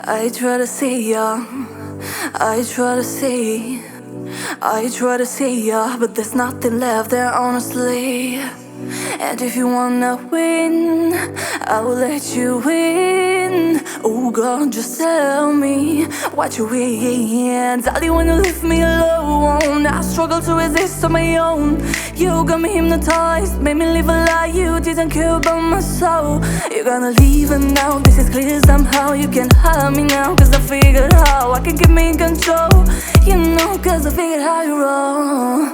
I try to see ya, I try to see, I try to see ya, but there's nothing left there, honestly. And if you wanna win, I will let you win. Oh God, just tell me what you win. Darling, when you leave me alone, I struggle to resist on my own. You got me hypnotized, made me live a lie. You didn't care about my soul. You're gonna leave and now this is clear somehow. You can have me now, cause I figured how I can keep me in control. You know, cause I figured how you roll.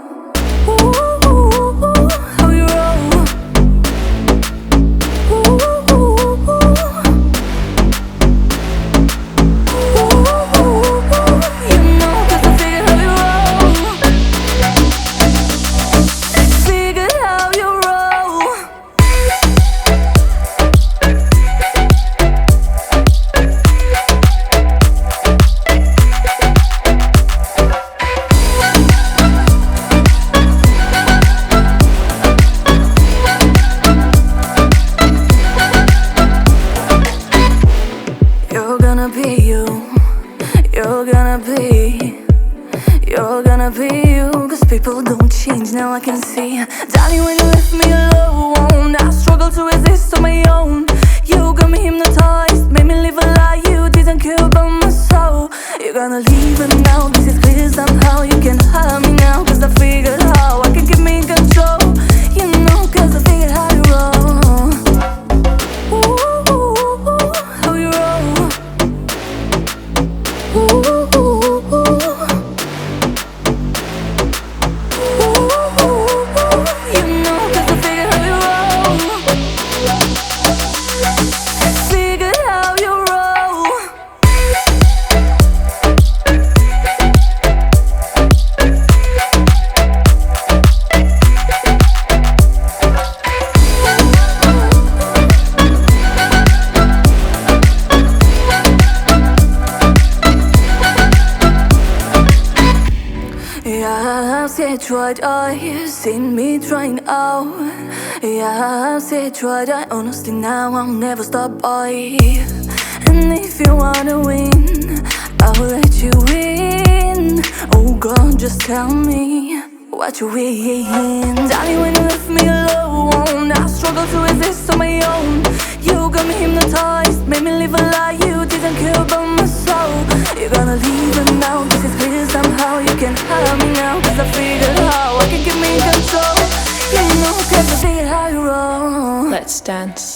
Ooh, how you roll. You're gonna be you, cause people don't change, now I can see. Darling, when you left me alone, I struggle to resist on my own. You got me hypnotized, made me live a lie. You didn't care about my soul. You're gonna leave and now this is clear somehow. You can have me now, cause I figured how I can keep me in control. You know, cause I figured how you roll. Ooh, how you roll. Ooh. Yeah, I've said tried, I've seen me trying out. Yeah, I've said tried, I honestly now I'll never stop by. And if you wanna win, I will let you win. Oh God, just tell me what you win. Darling, when you left me alone, I struggle to resist on my own. You got me hypnotized, made me live a lie. You didn't care about my soul. You're gonna leave and now this is clear somehow. You can have me now, cause I figured how I can keep me in control. You know, cause I figured how you roll. Let's dance.